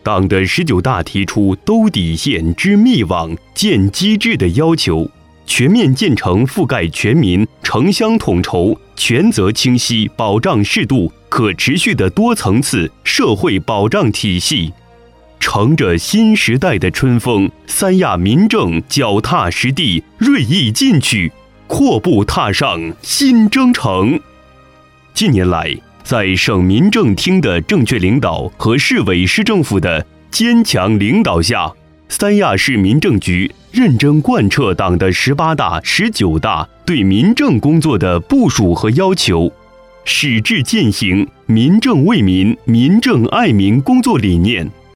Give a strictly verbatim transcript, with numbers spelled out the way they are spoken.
党的十九大提出兜底线、织密网、建机制的要求，全面建成覆盖全民、城乡统筹、权责清晰、保障适度、可持续的多层次社会保障体系。乘着新时代的春风，三亚民政脚踏实地，锐意进取，阔步踏上新征程。近年来，在省民政厅的正确领导和市委市政府的坚强领导下，三亚市民政局认真贯彻党的十八大、十九大对民政工作的部署和要求，矢志践行民政为民、民政爱民工作理念，